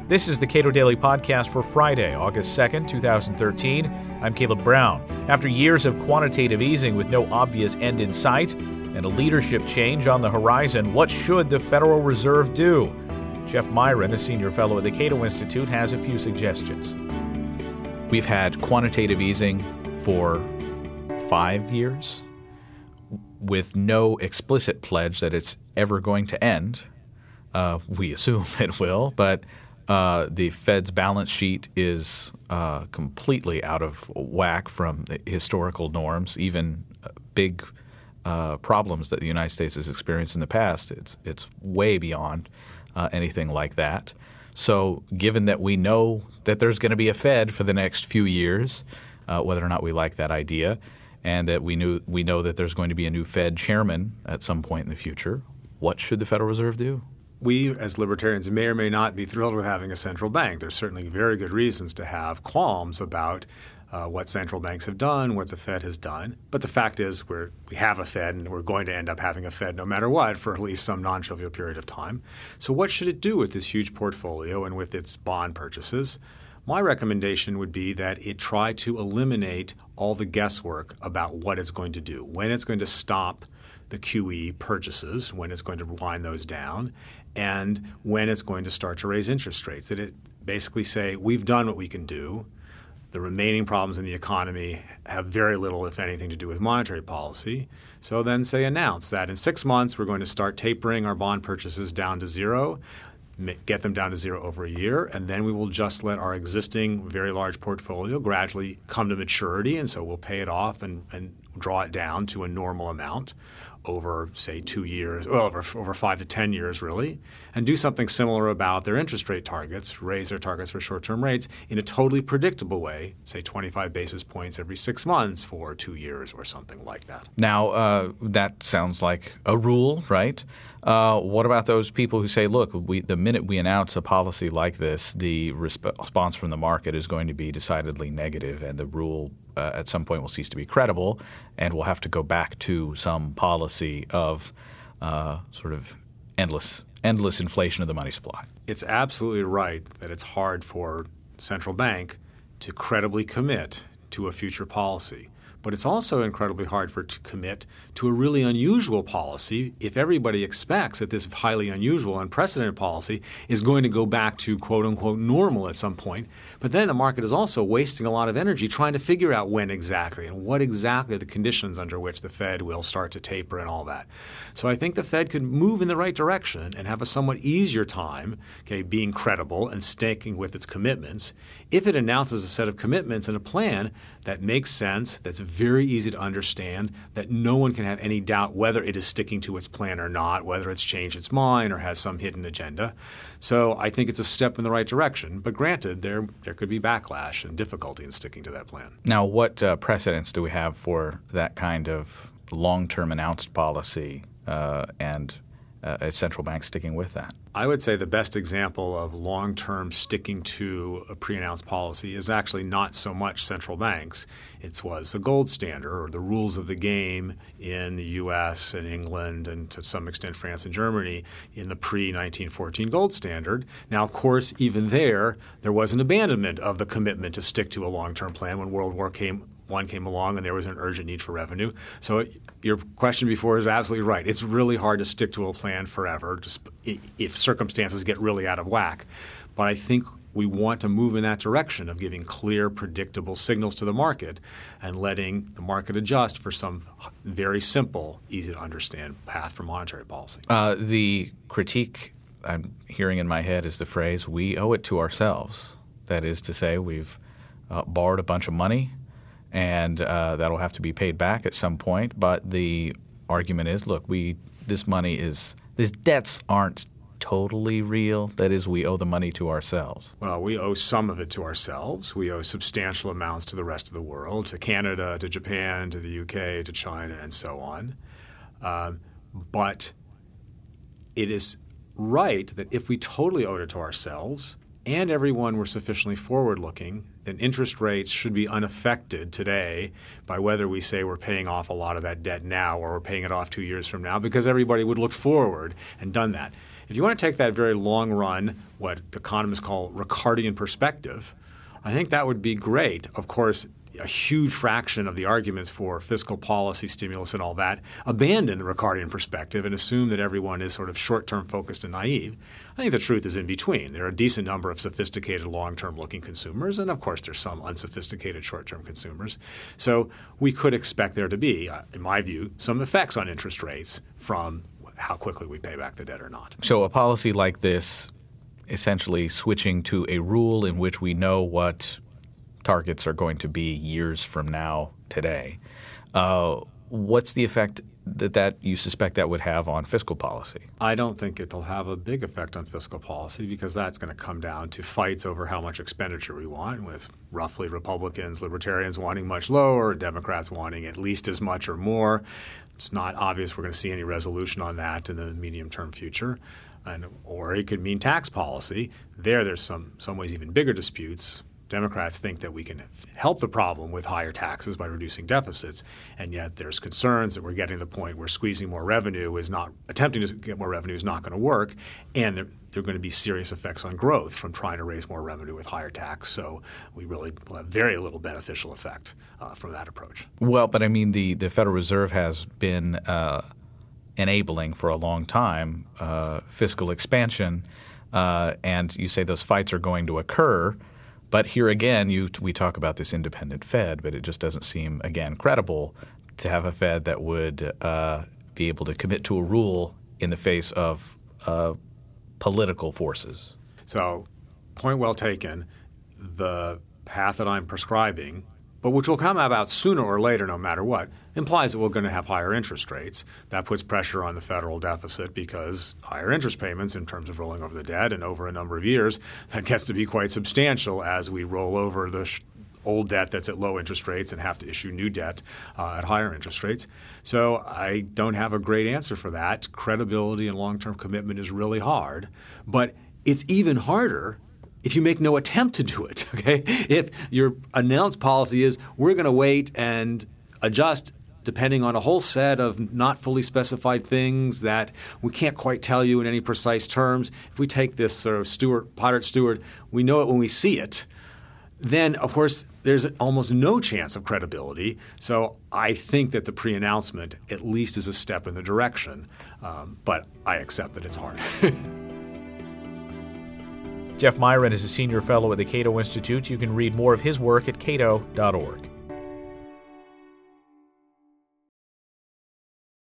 This is the Cato Daily Podcast for Friday, August 2nd, 2013. I'm Caleb Brown. After years of quantitative easing with no obvious end in sight and a leadership change on the horizon, what should the Federal Reserve do? Jeff Myron, a senior fellow at the Cato Institute, has a few suggestions. We've had quantitative easing for 5 years with no explicit pledge that it's ever going to end. We assume it will, but the Fed's balance sheet is completely out of whack from the historical norms, even big problems that the United States has experienced in the past. It's way beyond anything like that. So given that we know that there's going to be a Fed for the next few years, whether or not we like that idea, and that we know that there's going to be a new Fed chairman at some point in the future, what should the Federal Reserve do? We, as libertarians, may or may not be thrilled with having a central bank. There's certainly very good reasons to have qualms about what central banks have done, what the Fed has done. But the fact is we have a Fed, and we're going to end up having a Fed no matter what for at least some non-trivial period of time. So what should it do with this huge portfolio and with its bond purchases? My recommendation would be that it try to eliminate all the guesswork about what it's going to do, when it's going to stop the QE purchases, when it's going to wind those down, and when it's going to start to raise interest rates. That it basically say, we've done what we can do. The remaining problems in the economy have very little, if anything, to do with monetary policy. So then say announce that in 6 months we're going to start tapering our bond purchases down to zero, get them down to zero over a year, and then we will just let our existing very large portfolio gradually come to maturity, and so we'll pay it off and draw it down to a normal amount over, say, 2 years, well, over 5 to 10 years, really, and do something similar about their interest rate targets, raise their targets for short-term rates in a totally predictable way, say 25 basis points every 6 months for 2 years or something like that. Now, that sounds like a rule, right? What about those people who say, look, the minute we announce a policy like this, the response from the market is going to be decidedly negative, and the rule at some point will cease to be credible, and we'll have to go back to some policy of sort of endless inflation of the money supply. It's absolutely right that it's hard for the central bank to credibly commit to a future policy. But it's also incredibly hard for it to commit to a really unusual policy if everybody expects that this highly unusual, unprecedented policy is going to go back to quote-unquote normal at some point. But then the market is also wasting a lot of energy trying to figure out when exactly and what exactly are the conditions under which the Fed will start to taper and all that. So I think the Fed could move in the right direction and have a somewhat easier time, being credible and sticking with its commitments if it announces a set of commitments and a plan that makes sense, that's very easy to understand, that no one can have any doubt whether it is sticking to its plan or not, whether it's changed its mind or has some hidden agenda. So I think it's a step in the right direction. But granted, there could be backlash and difficulty in sticking to that plan. Now, what precedents do we have for that kind of long-term announced policy and a central bank sticking with that? I would say the best example of long-term sticking to a pre-announced policy is actually not so much central banks. It was the gold standard or the rules of the game in the U.S. and England and to some extent France and Germany in the pre-1914 gold standard. Now, of course, even there was an abandonment of the commitment to stick to a long-term plan when World War I came along and there was an urgent need for revenue. So your question before is absolutely right. It's really hard to stick to a plan forever just if circumstances get really out of whack. But I think we want to move in that direction of giving clear, predictable signals to the market and letting the market adjust for some very simple, easy to understand path for monetary policy. The critique I'm hearing in my head is the phrase, we owe it to ourselves. That is to say, we've borrowed a bunch of money, and that'll have to be paid back at some point. But the argument is, look, these debts aren't totally real. That is, we owe the money to ourselves. Well, we owe some of it to ourselves. We owe substantial amounts to the rest of the world, to Canada, to Japan, to the UK, to China, and so on. But it is right that if we totally owed it to ourselves and everyone were sufficiently forward-looking, then interest rates should be unaffected today by whether we say we're paying off a lot of that debt now or we're paying it off 2 years from now, because everybody would look forward and done that. if you want to take that very long run, what economists call Ricardian perspective, I think that would be great. Of course, a huge fraction of the arguments for fiscal policy, stimulus, and all that abandon the Ricardian perspective and assume that everyone is sort of short-term focused and naive. I think the truth is in between. There are a decent number of sophisticated long-term looking consumers, and of course there's some unsophisticated short-term consumers. So we could expect there to be, in my view, some effects on interest rates from how quickly we pay back the debt or not. So a policy like this, essentially switching to a rule in which we know what targets are going to be years from now today. What's the effect that you suspect that would have on fiscal policy? I don't think it'll have a big effect on fiscal policy because that's going to come down to fights over how much expenditure we want, with roughly Republicans, Libertarians wanting much lower, Democrats wanting at least as much or more. It's not obvious we're going to see any resolution on that in the medium-term future. Or it could mean tax policy. There's some ways even bigger disputes. Democrats think that we can help the problem with higher taxes by reducing deficits, and yet there's concerns that we're getting to the point where squeezing more revenue attempting to get more revenue is not going to work, and there are going to be serious effects on growth from trying to raise more revenue with higher tax. So we really will have very little beneficial effect from that approach. Well, but I mean the Federal Reserve has been enabling for a long time fiscal expansion, and you say those fights are going to occur. But here again, we talk about this independent Fed, but it just doesn't seem, again, credible to have a Fed that would be able to commit to a rule in the face of political forces. So, point well taken. The path that I'm prescribing, but which will come about sooner or later no matter what, implies that we're going to have higher interest rates. That puts pressure on the federal deficit because higher interest payments in terms of rolling over the debt and over a number of years, that gets to be quite substantial as we roll over the old debt that's at low interest rates and have to issue new debt at higher interest rates. So I don't have a great answer for that. Credibility and long-term commitment is really hard, but it's even harder if you make no attempt to do it, okay? If your announced policy is we're going to wait and adjust depending on a whole set of not fully specified things that we can't quite tell you in any precise terms. If we take this sort of Potter Stewart, we know it when we see it. Then, of course, there's almost no chance of credibility. So I think that the pre-announcement at least is a step in the direction. But I accept that it's hard. Jeff Miron is a senior fellow at the Cato Institute. You can read more of his work at cato.org.